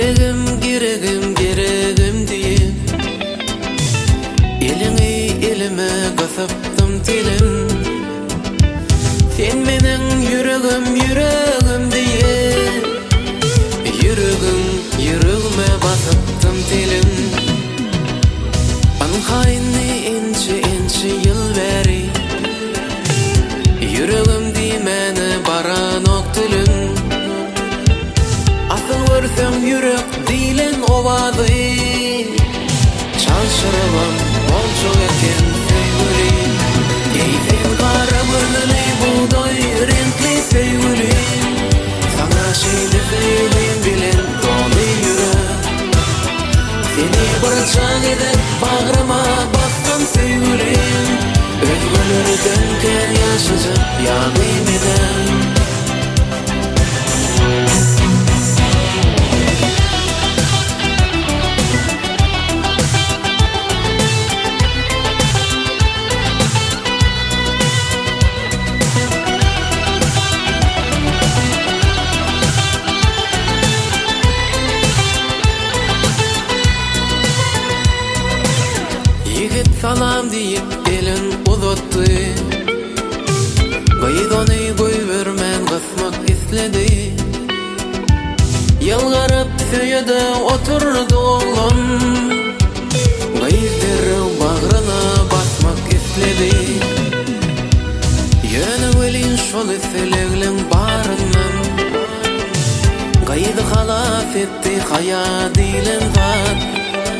Geregim diye elini elime kasaptım tilim. Sen menen yüreğim diye yüreğime basaptım tilim. Anhayni inci yıl veri yüreğim dimene baran oktilin. Asıl görsem yürek dilen ovadı. Çalşırıvam olçuk eken sevgilim. Keyfin kara gönlü buğday renkli sevgilim. Sana şeyde sevgilim bilen dolu yürek. Seni bırakacak edip bağrıma bastım sevgilim. Özgürlükten ken yaşayacak yanımdan. Salam deyip elin uzattı. Gaydonu koyvermen kısmak istedi. Yalgarıp söyede oturdu oğlan. Gaydları bağrına basmak istedi. Yönü şol isteleglen barından. Gaydı halas etti hayadilen zat.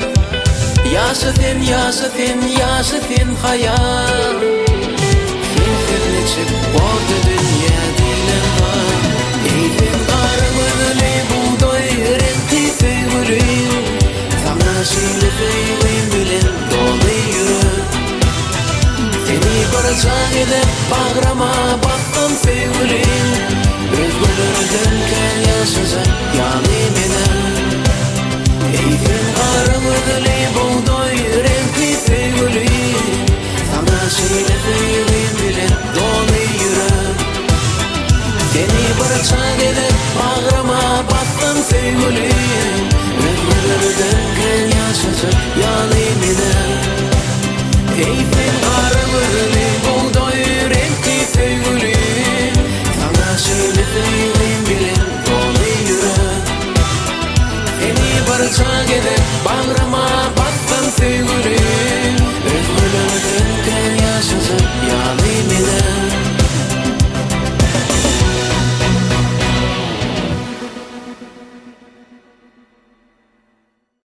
Yaşasın hayal. Sen çık orada dünya dilen var. Keyfin kara gönlü buğday renkli sevgilim. Sana şimdi sevgilim bilen dolu yürek. Seni bırakacak edip bağrıma bastım sevgilim. Özgürlükten ken yaşayacak yanımdan. Keyfin kara gönlü buğday renkli sevgilim. Sana şeyle sevgilim bilen dolu yürek. Seni bırakacak edip bağrıma bastım sevgilim. Özgürlükten ken yaşayacak yanımdan. Keyfin kara gönlü buğday renkli sevgilim. Sana şeyle sevgilim bilen dolu yürek. Seni bırakacak edip bağrıma bastım sevgilim.